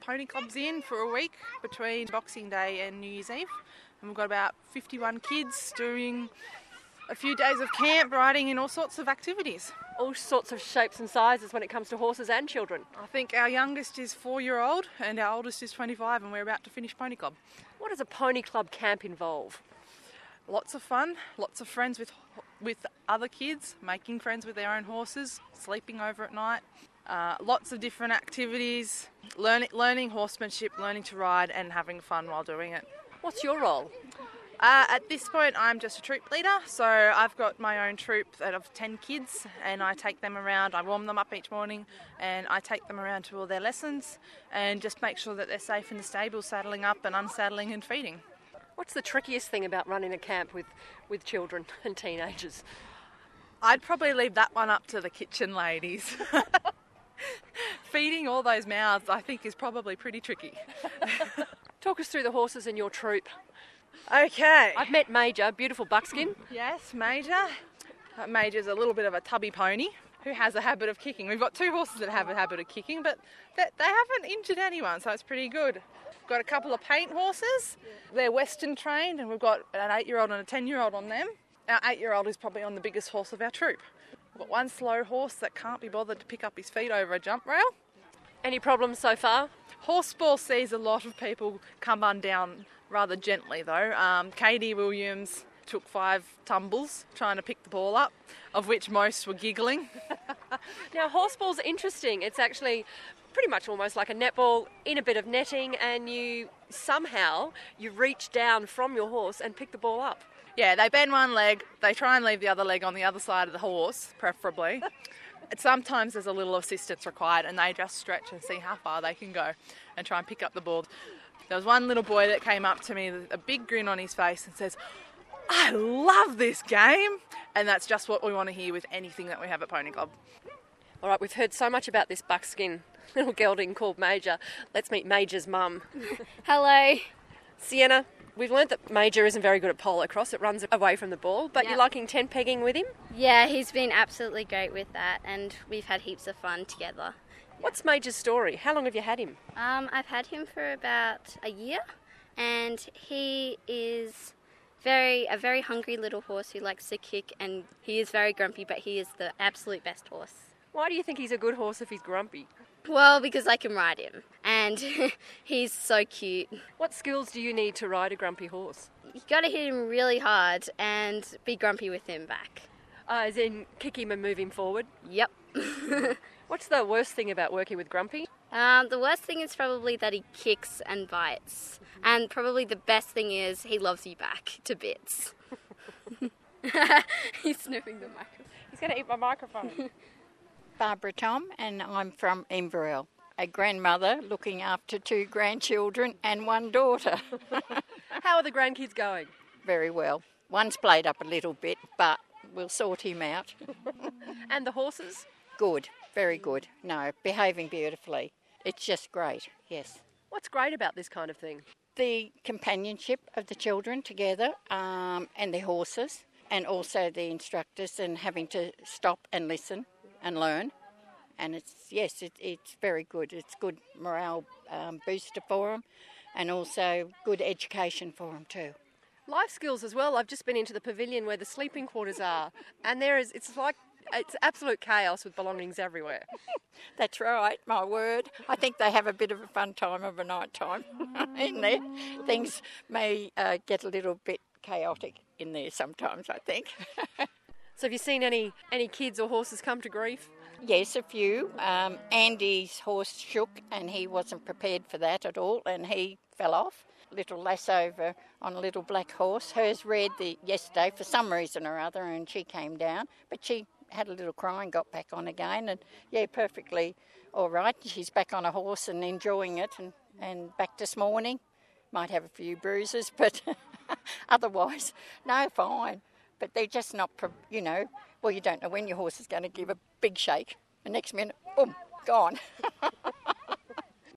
pony clubs in for a week between Boxing Day and New Year's Eve. And we've got about 51 kids doing a few days of camp, riding in all sorts of activities. All sorts of shapes and sizes when it comes to horses and children. I think our youngest is 4-year-old and our oldest is 25, and we're about to finish pony club. What does a pony club camp involve? Lots of fun, lots of friends with other kids, making friends with their own horses, sleeping over at night, lots of different activities, learning horsemanship, learning to ride and having fun while doing it. What's your role? At this point, I'm just a troop leader, so I've got my own troop of 10 kids, and I take them around. I warm them up each morning, and I take them around to all their lessons and just make sure that they're safe in the stable, saddling up and unsaddling and feeding. What's the trickiest thing about running a camp with children and teenagers? I'd probably leave that one up to the kitchen ladies. Feeding all those mouths, I think, is probably pretty tricky. Talk us through the horses in your troop. Okay. I've met Major, beautiful buckskin. Yes, Major. Major's a little bit of a tubby pony who has a habit of kicking. We've got 2 horses that have a habit of kicking, but they haven't injured anyone, so it's pretty good. We've got a couple of paint horses. They're Western trained, and we've got an 8-year-old and a 10-year-old on them. Our 8-year-old is probably on the biggest horse of our troop. We've got one slow horse that can't be bothered to pick up his feet over a jump rail. Any problems so far? Horseball sees a lot of people come undone rather gently though. Katie Williams took 5 tumbles trying to pick the ball up, of which most were giggling. Now, horseball's interesting. It's actually pretty much almost like a netball in a bit of netting, and you reach down from your horse and pick the ball up. Yeah, they bend one leg, they try and leave the other leg on the other side of the horse, preferably. Sometimes there's a little assistance required, and they just stretch and see how far they can go and try and pick up the ball. There was one little boy that came up to me with a big grin on his face and says, "I love this game." And that's just what we want to hear with anything that we have at Pony Club. All right, we've heard so much about this buckskin little gelding called Major. Let's meet Major's mum. Hello. Sienna, we've learnt that Major isn't very good at polo cross. It runs away from the ball, but You're liking tent pegging with him? Yeah, he's been absolutely great with that, and we've had heaps of fun together. What's Major's story? How long have you had him? I've had him for about a year, and he is a very hungry little horse who likes to kick, and he is very grumpy, but he is the absolute best horse. Why do you think he's a good horse if he's grumpy? Well, because I can ride him, and he's so cute. What skills do you need to ride a grumpy horse? You got to hit him really hard and be grumpy with him back. As in kick him and move him forward? Yep. What's the worst thing about working with Grumpy? The worst thing is probably that he kicks and bites. And probably the best thing is he loves you back to bits. He's sniffing the microphone. He's going to eat my microphone. Barbara Tom, and I'm from Inverell. A grandmother looking after 2 grandchildren and 1 daughter. How are the grandkids going? Very well. One's played up a little bit, but we'll sort him out. And the horses? Good, very good. No, behaving beautifully. It's just great, yes. What's great about this kind of thing? The companionship of the children together and their horses, and also the instructors, and having to stop and listen and learn. And it's very good. It's good morale booster for them, and also good education for them too. Life skills as well. I've just been into the pavilion where the sleeping quarters are, and it's absolute chaos with belongings everywhere. That's right, my word. I think they have a bit of a fun time of a night time in there. Things may get a little bit chaotic in there sometimes, I think. So have you seen any kids or horses come to grief? Yes, a few. Andy's horse shook and he wasn't prepared for that at all, and he fell off. Little lassover on a little black horse. Hers reared yesterday for some reason or other, and she came down, but she had a little cry and got back on again, and perfectly all right. She's back on a horse and enjoying it, and back this morning. Might have a few bruises, but otherwise, no, fine. But they're just not, you don't know when your horse is going to give a big shake. The next minute, boom, gone.